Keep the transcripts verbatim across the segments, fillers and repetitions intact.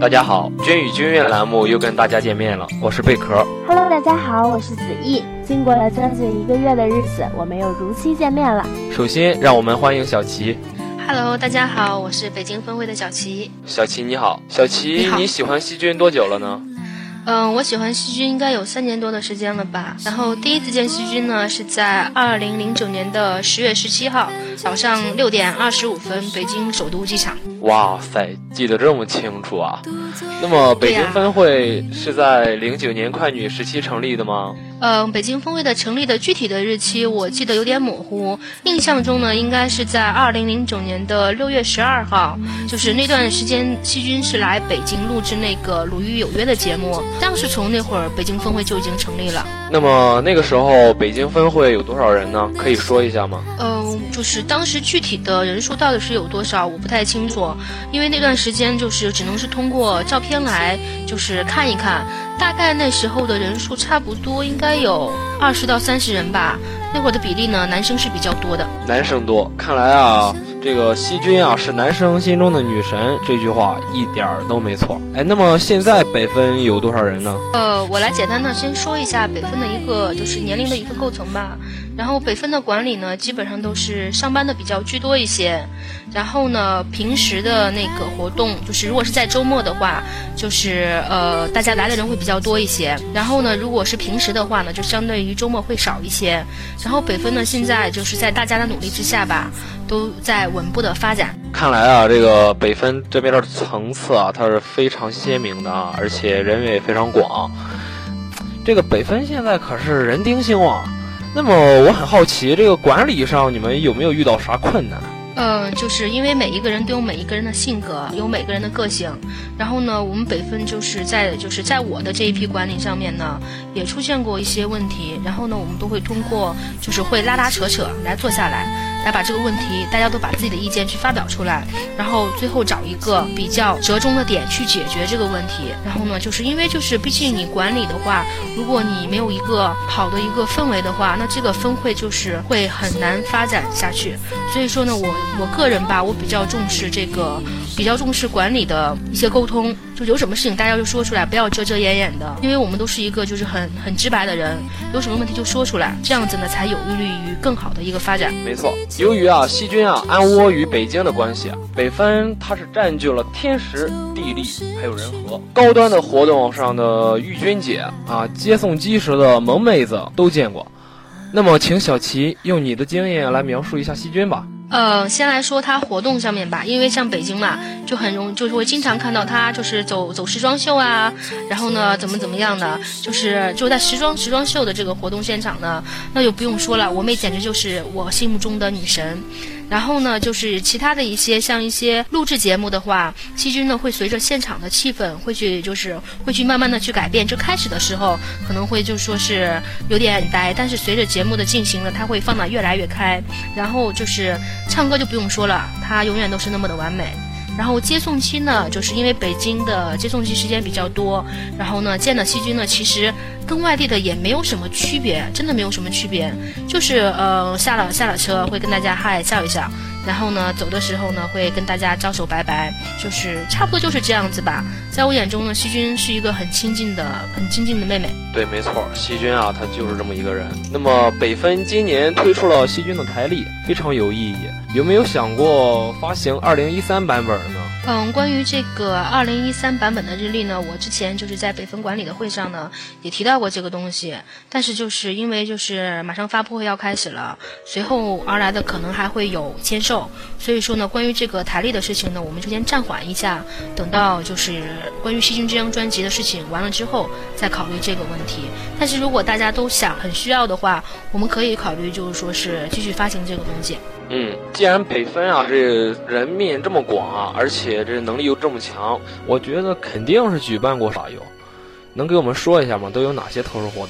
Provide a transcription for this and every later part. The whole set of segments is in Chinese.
大家好，君与君悦栏目又跟大家见面了，我是贝壳。 Hello， 大家好，我是子毅。经过了将近一个月的日子，我们又如期见面了。 首先，让我们欢迎小齐。 Hello， 大家好，我是北京分会的小齐。 小齐你好，小齐，你, 你喜欢细菌多久了呢？ 嗯，我喜欢细菌应该有三年多的时间了吧。然后第一次见细菌呢，是在二零零九年的十月十七号早上六点二十五分，北京首都机场。 哇塞，记得这么清楚啊！那么北京分会是在零九年快女时期成立的吗？ 呃，北京分会的成立的具体的日期我记得有点模糊，印象中呢应该是在二零零九年的六月十二号，就是那段时间细菌是来北京录制那个《鲁豫有约》的节目，当时从那会儿北京分会就已经成立了。 那么那个时候北京分会有多少人呢？可以说一下吗？ 嗯、呃，就是当时具体的人数到底是有多少我不太清楚，因为那段时间就是只能是通过照片来就是看一看，大概那时候的人数差不多应该有二十到三十人吧。那会儿的比例呢，男生是比较多的。 男生多，看来啊，这个细菌啊是男生心中的女神，这句话一点儿都没错。哎，那么现在北分有多少人呢？ 呃，我来简单的先说一下北分的一个就是年龄的一个构成吧。然后北分的管理呢，基本上都是上班的比较居多一些。然后呢，平时的那个活动，就是如果是在周末的话，就是呃大家来的人会比较多一些。然后呢，如果是平时的话呢，就相对于周末会少一些。然后北分呢，现在就是在大家的努力之下吧，都在稳步的发展。 看来啊，这个北分这边的层次啊，它是非常鲜明的啊，而且人员也非常广。这个北分现在可是人丁兴旺。那么我很好奇，这个管理上你们有没有遇到啥困难？ 嗯、呃，就是因为每一个人都有每一个人的性格，有每个人的个性。然后呢，我们北分就是在就是在我的这一批管理上面呢，也出现过一些问题。然后呢，我们都会通过就是会拉拉扯扯来坐下来，来把这个问题大家都把自己的意见去发表出来，然后最后找一个比较折中的点去解决这个问题。然后呢，就是因为就是毕竟你管理的话，如果你没有一个好的一个氛围的话，那这个分会就是会很难发展下去。所以说呢，我我个人吧，我比较重视这个，比较重视管理的一些沟通，就有什么事情大家就说出来，不要遮遮掩掩的，因为我们都是一个就是很很直白的人，有什么问题就说出来，这样子呢才有利于更好的一个发展。 没错，由于啊细菌啊安窝于北京的关系啊，北分它是占据了天时地利还有人和，高端的活动上的玉君姐啊，接送机时的萌妹子都见过。那么请小齐用你的经验来描述一下细菌吧。 呃，先来说它活动上面吧，因为像北京嘛，就很容就是会经常看到它就是走走时装秀啊，然后呢怎么怎么样的，就是就在时装时装秀的这个活动现场呢，那就不用说了，我妹简直就是我心目中的女神。然后呢，就是其他的一些像一些录制节目的话，细菌呢会随着现场的气氛会去就是会去慢慢的去改变。就开始的时候可能会就说是有点呆，但是随着节目的进行呢，它会放得越来越开。然后就是唱歌就不用说了，它永远都是那么的完美。然后接送期呢，就是因为北京的接送期时间比较多，然后呢见的细菌呢其实跟外地的也没有什么区别，真的没有什么区别，就是呃下了下了车会跟大家嗨笑一笑，然后呢走的时候呢会跟大家招手拜拜，就是差不多就是这样子吧。在我眼中呢，细菌是一个很亲近的很亲近的妹妹。 对，没错，细菌啊她就是这么一个人。那么北分今年推出了细菌的台历，非常有意义，有没有想过发行二零一三版本呢？ 嗯，关于这个二零一三版本的日历呢，我之前就是在北分管理的会上呢也提到过这个东西，但是就是因为就是马上发布会要开始了，随后而来的可能还会有签售，所以说呢，关于这个台历的事情呢，我们就先暂缓一下，等到就是关于细菌这张专辑的事情完了之后再考虑这个问题。但是如果大家都想很需要的话，我们可以考虑就是说是继续发行这个东西。 嗯，既然北分啊这人面这么广啊，而且这能力又这么强，我觉得肯定是举办过啥有，能给我们说一下吗？都有哪些特殊活动？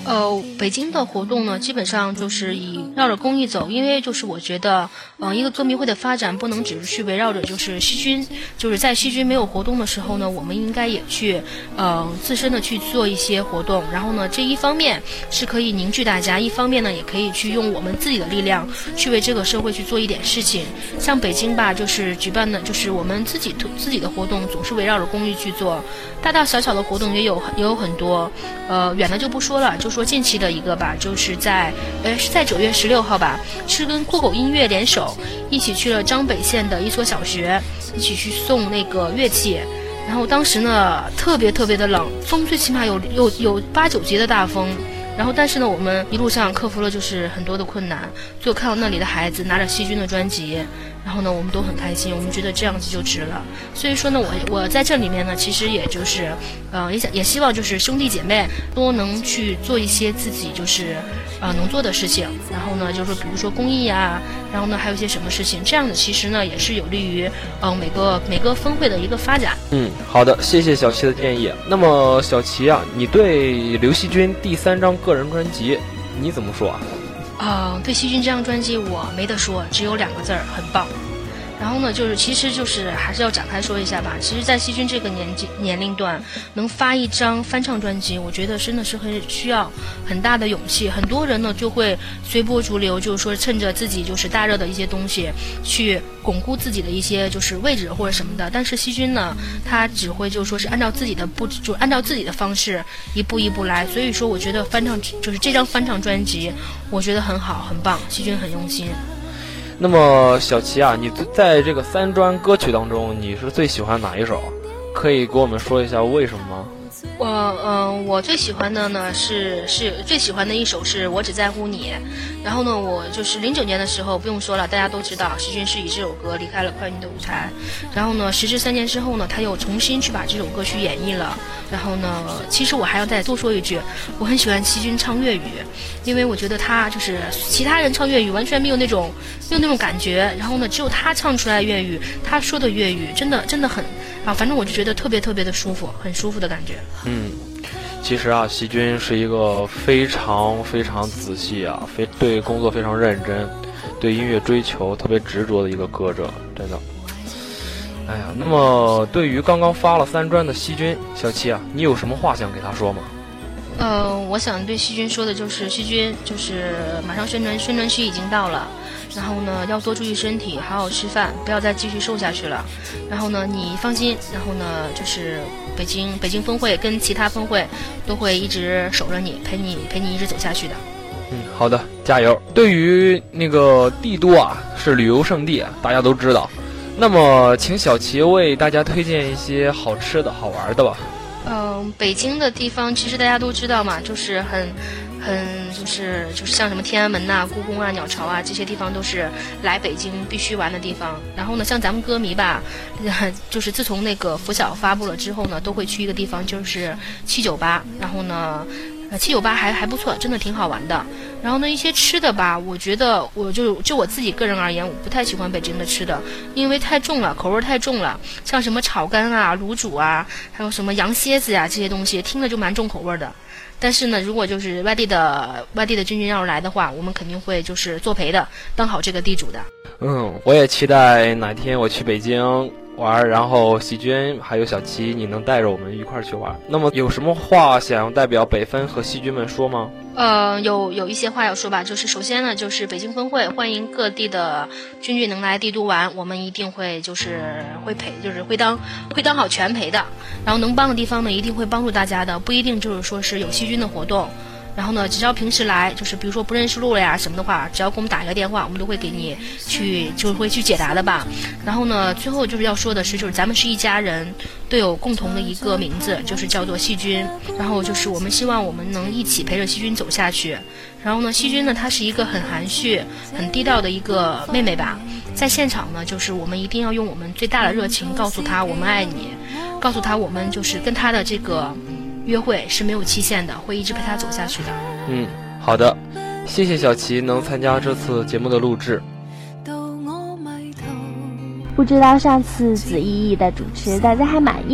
呃，北京的活动呢，基本上就是以绕着公益走，因为就是我觉得，呃，一个歌迷会的发展不能只是去围绕着就是细菌，就是在细菌没有活动的时候呢，我们应该也去，呃，自身的去做一些活动，然后呢，这一方面是可以凝聚大家，一方面呢，也可以去用我们自己的力量去为这个社会去做一点事情。像北京吧，就是举办的，就是我们自己自己的活动总是围绕着公益去做，大大小小的活动也有也有很多，呃，远的就不说了，就说近期的一个吧，就是在呃是在九月十六号吧，是跟酷狗音乐联手，一起去了张北县的一所小学，一起去送那个乐器。然后当时呢，特别特别的冷，风最起码有有有八九级的大风。然后但是呢，我们一路上克服了就是很多的困难，最后看到那里的孩子拿着细菌的专辑，然后呢，我们都很开心，我们觉得这样子就值了。所以说呢，我我在这里面呢，其实也就是，呃，也想也希望就是兄弟姐妹都能去做一些自己就是呃能做的事情。然后呢，就是比如说公益呀，然后呢还有一些什么事情，这样的其实呢也是有利于嗯、呃、每个每个分会的一个发展。 嗯，好的，谢谢小齐的建议。那么小齐啊，你对刘惜君第三张个人专辑你怎么说啊？ 呃，对细菌这张专辑我没得说，只有两个字儿，很棒。然后呢，就是其实就是还是要展开说一下吧。其实，在细菌这个年纪年龄段，能发一张翻唱专辑，我觉得真的是很需要很大的勇气。很多人呢就会随波逐流，就是说趁着自己就是大热的一些东西，去巩固自己的一些就是位置或者什么的。但是细菌呢，他只会就是说是按照自己的步，就按照自己的方式一步一步来。所以说，我觉得翻唱就是这张翻唱专辑，我觉得很好，很棒，细菌很用心。 那么小齐啊，你在这个三专歌曲当中，你是最喜欢哪一首？可以给我们说一下为什么吗？ 我嗯、呃，我最喜欢的呢是是最喜欢的一首是我只在乎你。然后呢，我就是零九年的时候，不用说了，大家都知道细菌是以这首歌离开了快女的舞台。然后呢，时至三年之后呢，他又重新去把这首歌曲演绎了。然后呢，其实我还要再多说一句，我很喜欢细菌唱粤语，因为我觉得他就是其他人唱粤语完全没有那种没有那种感觉，然后呢，只有他唱出来粤语，他说的粤语真的真的很啊，反正我就觉得特别特别的舒服，很舒服的感觉。 嗯，其实啊，细菌是一个非常非常仔细啊，非对工作非常认真，对音乐追求特别执着的一个歌者，真的。哎呀，那么对于刚刚发了三专的细菌，小七啊，你有什么话想给他说吗？ 呃，我想对细菌说的就是，细菌就是马上宣传宣传期已经到了，然后呢要多注意身体，好好吃饭，不要再继续瘦下去了。然后呢你放心，然后呢就是北京北京分会跟其他分会都会一直守着你，陪你陪你一直走下去的。 嗯，好的，加油。对于那个帝都啊，是旅游胜地啊，大家都知道。那么请小齐为大家推荐一些好吃的好玩的吧。 嗯、呃，北京的地方其实大家都知道嘛，就是很很就是就是像什么天安门呐、啊、故宫啊、鸟巢啊这些地方都是来北京必须玩的地方。然后呢，像咱们歌迷吧，就是自从那个拂晓发布了之后呢，都会去一个地方，就是七九八。然后呢，呃，七九八还还不错，真的挺好玩的。然后呢，一些吃的吧，我觉得我就就我自己个人而言，我不太喜欢北京的吃的，因为太重了，口味太重了。像什么炒肝啊、卤煮啊，还有什么羊蝎子呀、啊、这些东西，听着就蛮重口味的。但是呢，如果就是外地的外地的军军要是来的话，我们肯定会就是作陪的，当好这个地主的。 嗯，我也期待哪天我去北京玩，然后细菌还有小齐，你能带着我们一块儿去玩。那么有什么话想要代表北分和细菌们说吗？ 呃，有有一些话要说吧，就是首先呢，就是北京分会欢迎各地的军军能来帝都玩，我们一定会就是会陪，就是会当会当好全陪的，然后能帮的地方呢，一定会帮助大家的，不一定就是说是有细菌的活动。然后呢，只要平时来，就是比如说不认识路了呀什么的话，只要给我们打一个电话，我们都会给你去，就会去解答的吧。然后呢，最后就是要说的是，就是咱们是一家人，都有共同的一个名字，就是叫做细菌。然后就是我们希望我们能一起陪着细菌走下去。然后呢，细菌呢，她是一个很含蓄、很低调的一个妹妹吧。在现场呢，就是我们一定要用我们最大的热情告诉她我们爱你，告诉她我们就是跟她的这个约会是没有期限的，会一直陪他走下去的。 嗯，好的，谢谢小齐能参加这次节目的录制。 不知道上次子怡怡的主持大家还满意吗？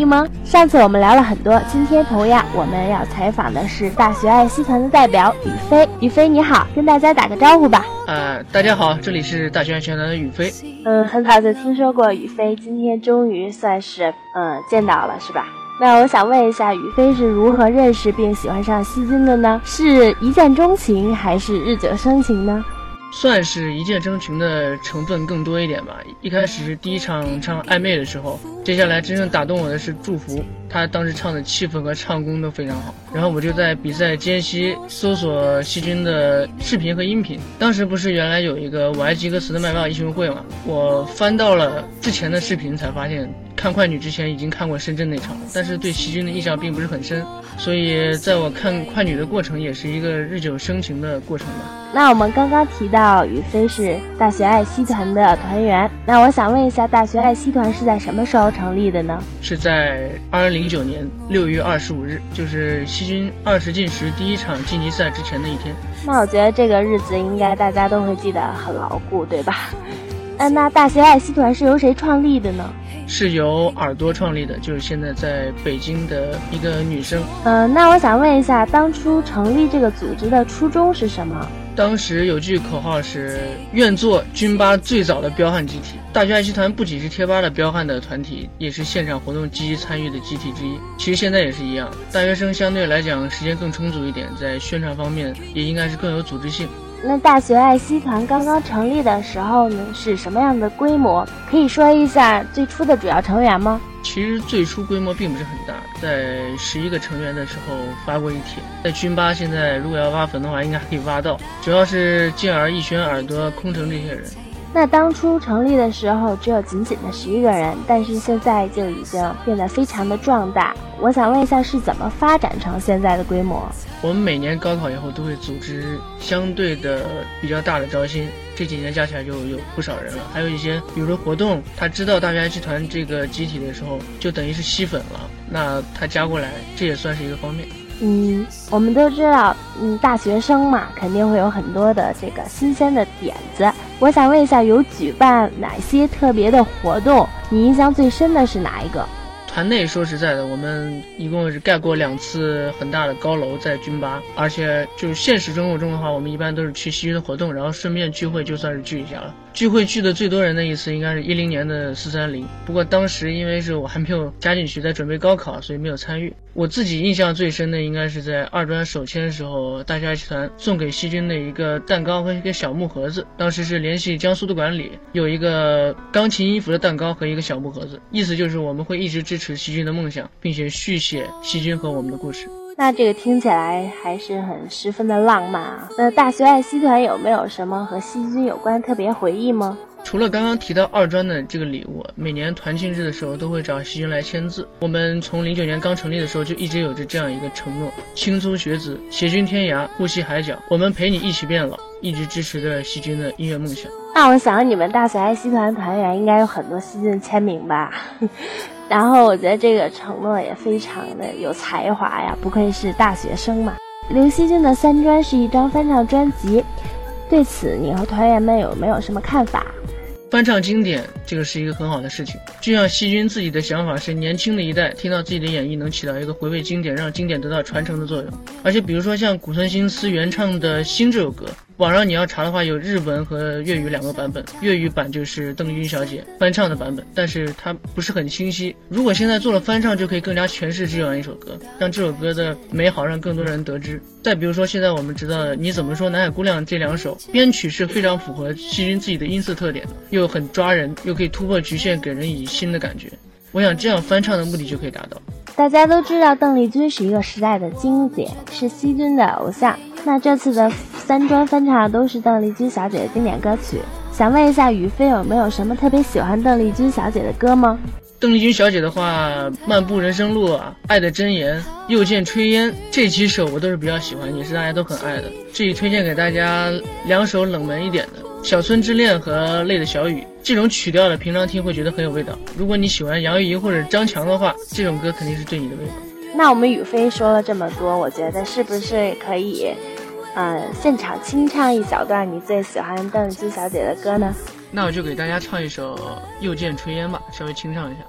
上次我们聊了很多，今天同样我们要采访的是大学爱惜团的代表宇飞。宇飞你好，跟大家打个招呼吧。 呃，大家好，这里是大学爱惜团的宇飞。 嗯，很早就听说过宇飞，今天终于算是嗯见到了，是吧？那我想问一下，宇飞是如何认识并喜欢上细菌的呢？是一见钟情还是日久生情呢？ 算是一见钟情的成分更多一点吧。一开始是第一场唱暧昧的时候，接下来真正打动我的是祝福，他当时唱的气氛和唱功都非常好。然后我就在比赛间隙搜索细菌的视频和音频，当时不是原来有一个我爱吉格斯的麦霸艺术会嘛，我翻到了之前的视频才发现，看快女之前已经看过深圳那场，但是对细菌的印象并不是很深，所以在我看快女的过程也是一个日久生情的过程吧。 那我们刚刚提到宇飞是大学爱惜团的团员，那我想问一下，大学爱惜团是在什么时候成立的呢？ 是在二零零九年六月二十五日，就是细菌二十进十第一场晋级赛之前的一天。 那我觉得这个日子应该大家都会记得很牢固，对吧？嗯，那大学爱惜团是由谁创立的呢？ 是由耳朵创立的，就是现在在北京的一个女生。 嗯、呃，那我想问一下，当初成立这个组织的初衷是什么？ 当时有句口号是愿做军吧最早的彪悍集体。大学爱惜团不仅是贴吧的彪悍的团体，也是现场活动积极参与的集体之一。其实现在也是一样，大学生相对来讲时间更充足一点，在宣传方面也应该是更有组织性。 那大学爱惜团刚刚成立的时候呢，是什么样的规模？可以说一下最初的主要成员吗？ 其实最初规模并不是很大，在十一个成员的时候发过一帖。在军吧现在如果要挖坟的话，应该还可以挖到，主要是健儿、逸轩、耳朵、空城这些人。 那当初成立的时候只有仅仅的十一个人，但是现在就已经变得非常的壮大。我想问一下，是怎么发展成现在的规模？ 我们每年高考以后都会组织相对的比较大的招新，这几年加起来就有不少人了。还有一些比如说活动，他知道大学爱惜团这个集体的时候，就等于是吸粉了，那他加过来，这也算是一个方面。 嗯，我们都知道，嗯，大学生嘛，肯定会有很多的这个新鲜的点子。我想问一下，有举办哪些特别的活动？你印象最深的是哪一个？ 团内说实在的，我们一共是盖过两次很大的高楼在军吧，而且就是现实生活中的话，我们一般都是去细菌的活动，然后顺便聚会，就算是聚一下了。聚会聚的最多人的一次应该是一零年的四三零，不过当时因为是我还没有加进去，在准备高考，所以没有参与。我自己印象最深的应该是在二专首签的时候，大学爱惜团送给细菌的一个蛋糕和一个小木盒子，当时是联系江苏的管理，有一个钢琴音符的蛋糕和一个小木盒子，意思就是我们会一直支持细菌的梦想，并且续写细菌和我们的故事。 那这个听起来还是很十分的浪漫啊。那大学爱惜团有没有什么和细菌有关特别回忆吗？ 除了刚刚提到二专的这个礼物，每年团庆日的时候都会找细菌来签字。我们从零九年刚成立的时候就一直有着这样一个承诺：青葱学子，携君天涯，护系海角，我们陪你一起变老，一直支持着细菌的音乐梦想。 那我想你们大学爱惜团团员应该有很多细菌签名吧？然后我觉得这个承诺也非常的有才华呀，不愧是大学生嘛。刘惜君的三专是一张翻唱专辑，对此你和团员们有没有什么看法？ 翻唱经典，这个是一个很好的事情。就像细菌自己的想法是，年轻的一代听到自己的演绎能起到一个回味经典，让经典得到传承的作用。而且比如说像古村新司原唱的《心》这首歌，网上你要查的话有日文和粤语两个版本，粤语版就是邓丽君小姐翻唱的版本，但是它不是很清晰。如果现在做了翻唱，就可以更加诠释这样一首歌，让这首歌的美好让更多人得知。再比如说现在我们知道的你怎么说南海姑娘这两首编曲是非常符合细菌自己的音色特点的，又很抓人，又可以突破局限，给人以新的感觉。我想这样翻唱的目的就可以达到。 大家都知道邓丽君是一个时代的经典，是细菌的偶像，那这次的三专翻唱都是邓丽君小姐的经典歌曲，想问一下宇飞有没有什么特别喜欢邓丽君小姐的歌吗？ 邓丽君小姐的话，漫步人生路啊，爱的箴言，又见炊烟，这几首我都是比较喜欢，也是大家都很爱的。这里推荐给大家两首冷门一点的，小村之恋和泪的小雨，这种曲调的平常听会觉得很有味道。如果你喜欢杨钰莹或者张强的话，这种歌肯定是对你的胃口。 那我们宇飞说了这么多，我觉得是不是可以呃，现场清唱一小段你最喜欢邓丽君小姐的歌呢？ 那我就给大家唱一首又见炊烟吧，稍微清唱一下。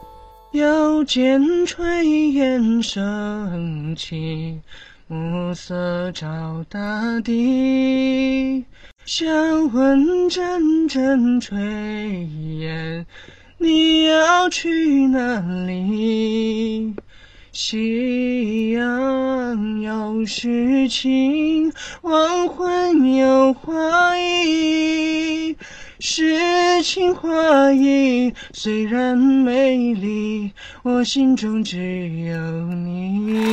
腰间炊烟升起，暮色照大地，香温阵阵炊烟，你要去哪里？夕阳有诗情，黄昏有花意，诗情画意虽然美丽，我心中只有你。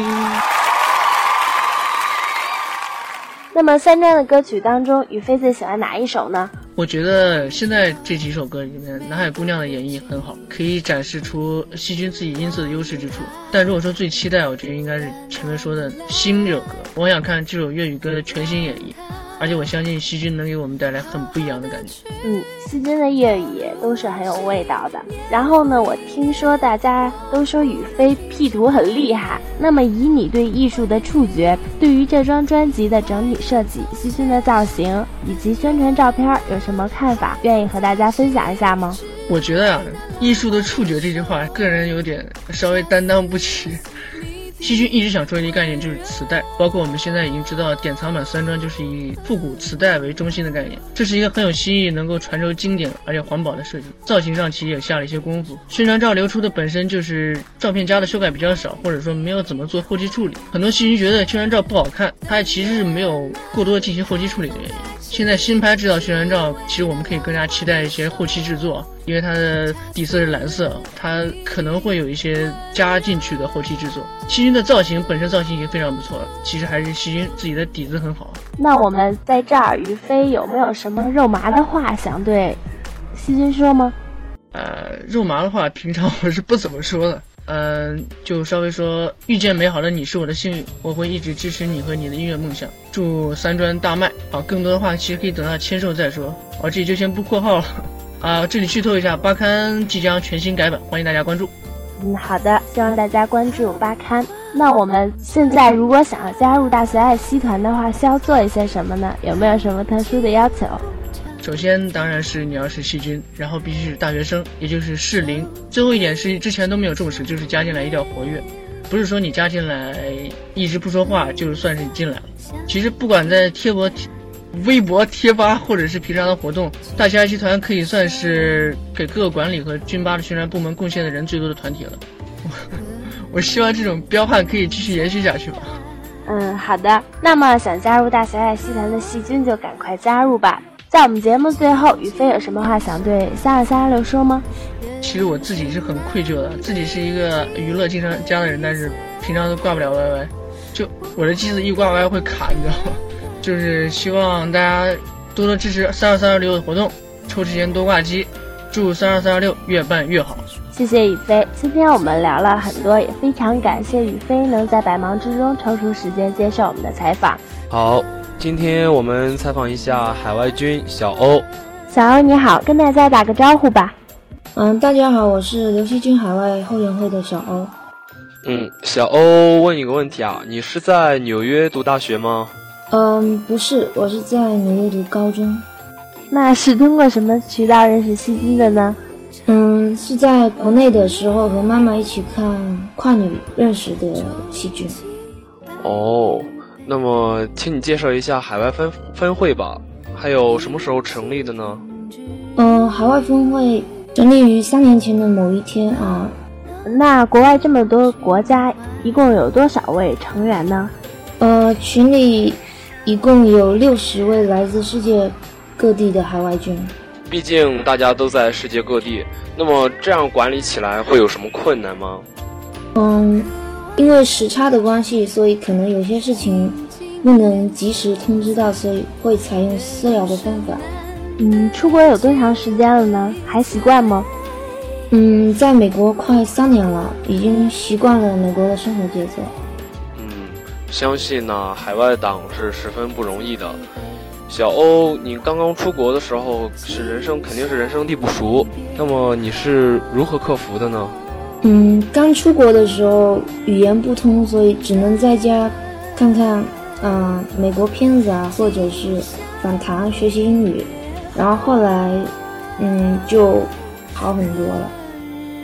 那么三张的歌曲当中，宇飞最喜欢哪一首呢？ 我觉得现在这几首歌里面，南海姑娘的演绎很好，可以展示出细菌自己音色的优势之处。但如果说最期待，我觉得应该是前面说的《心》这首歌，我想看这首粤语歌的全新演绎，而且我相信细菌能给我们带来很不一样的感觉。 嗯，细菌的粤语都是很有味道的。然后呢，我听说大家都说宇飞 P 图很厉害，那么以你对艺术的触觉，对于这张专辑的整体设计、细菌的造型以及宣传照片有什么看法？愿意和大家分享一下吗？ 我觉得啊，艺术的触觉这句话，个人有点稍微担当不起。细菌一直想说的一个概念就是磁带，包括我们现在已经知道典藏版三专就是以复古磁带为中心的概念，这是一个很有新意，能够传授经典而且环保的设计。造型上其实也下了一些功夫，宣传照流出的本身就是照片家的修改比较少，或者说没有怎么做后期处理。很多细菌觉得宣传照不好看，它其实是没有过多进行后期处理的原因。现在新拍制造宣传照，其实我们可以更加期待一些后期制作，因为它的底色是蓝色，它可能会有一些加进去的后期制作。细菌的造型本身造型已经非常不错了，其实还是细菌自己的底子很好。 那我们在这儿，于飞有没有什么肉麻的话想对细菌说吗？ 呃，肉麻的话平常我是不怎么说的，嗯、呃，就稍微说遇见美好的你是我的幸运，我会一直支持你和你的音乐梦想，祝三专大卖啊！更多的话其实可以等到签售再说，我、啊、这里就先不括号了啊。这里剧透一下，八刊即将全新改版，欢迎大家关注。 嗯，好的，希望大家关注八刊。那我们现在如果想要加入大学爱西团的话，需要做一些什么呢？有没有什么特殊的要求？ 首先当然是你要是细菌，然后必须是大学生，也就是适龄。最后一点是之前都没有重视，就是加进来一定要活跃，不是说你加进来一直不说话就算是你进来了。其实不管在贴博、微博、贴吧或者是平常的活动，大学爱西团可以算是给各个管理和军吧的宣传部门贡献的人最多的团体了。我希望这种彪悍可以继续延续下去吧。 嗯，好的。那么想加入大学爱西团的细菌就赶快加入吧。在我们节目最后，宇飞有什么话想对三二三二六说吗？ 其实我自己是很愧疚的，自己是一个娱乐经常加的人，但是平常都挂不了 Y Y， 就我的机子一挂 Y Y 会卡，你知道吗？就是希望大家多多支持三二三二六的活动，抽时间多挂机，祝三二三二六越办越好。 谢谢宇飞，今天我们聊了很多，也非常感谢宇飞能在百忙之中抽出时间接受我们的采访。 好，今天我们采访一下海外军小欧。 小欧你好，跟大家打个招呼吧。 嗯，大家好，我是刘希军海外后援会的小欧。 嗯，小欧问你个问题啊，你是在纽约读大学吗？ 嗯，不是，我是在纽约读高中。 那是通过什么渠道认识细菌的呢？ 嗯，是在国内的时候和妈妈一起看跨女认识的细菌。 哦，那么请你介绍一下海外分分会吧，还有什么时候成立的呢？ 嗯，海外分会成立于三年前的某一天啊。 那国外这么多国家，一共有多少位成员呢？ 呃，群里一共有六十位来自世界各地的海外军。 毕竟大家都在世界各地，那么这样管理起来会有什么困难吗？ 嗯，因为时差的关系，所以可能有些事情不能及时通知到，所以会采用私聊的方法。 嗯，出国有多长时间了呢？还习惯吗？ 嗯，在美国快三年了，已经习惯了美国的生活节奏。 嗯，相信呢，海外党是十分不容易的。小欧，你刚刚出国的时候是人生肯定是人生地不熟，那么你是如何克服的呢？ 嗯，刚出国的时候语言不通，所以只能在家看看嗯、呃、美国片子啊，或者是访谈学习英语，然后后来嗯就好很多了。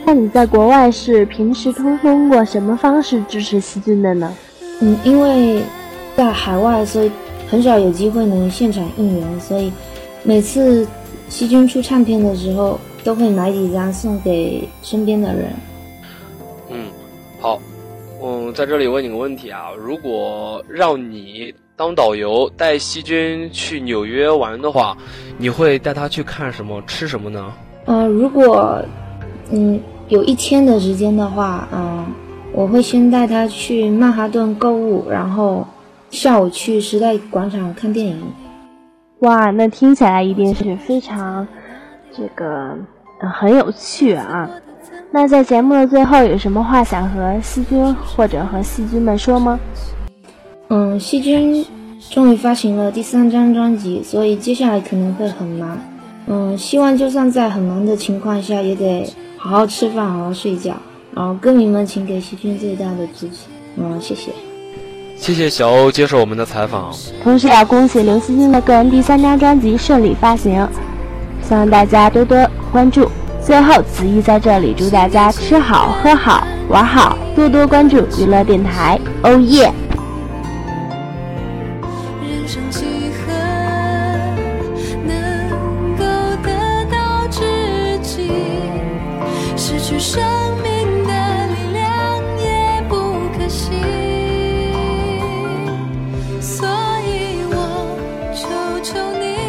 那你在国外是平时通通过什么方式支持细菌的呢？ 嗯，因为在海外，所以很少有机会能现场应援，所以每次细菌出唱片的时候，都会买几张送给身边的人。 嗯，好，嗯，在这里问你个问题啊，如果让你当导游带细菌去纽约玩的话，你会带他去看什么、吃什么呢？ 呃，如果嗯有一天的时间的话，嗯，我会先带他去曼哈顿购物，然后下午去时代广场看电影。 哇，那听起来一定是非常这个、呃、很有趣啊。那在节目的最后有什么话想和细菌或者和细菌们说吗？ 嗯，细菌终于发行了第三张专辑，所以接下来可能会很忙。嗯，希望就算在很忙的情况下，也得好好吃饭，好好睡觉。然后歌迷们请给细菌最大的支持。嗯，谢谢。 谢谢小欧接受我们的采访。 同时要恭喜刘惜君的个人第三张专辑顺利发行，希望大家多多关注。最后，子怡在这里祝大家吃好、喝好、玩好，多多关注娱乐电台。哦耶！ 人生几何能够得到知己，失去生命的力量也不可惜，所以我求求你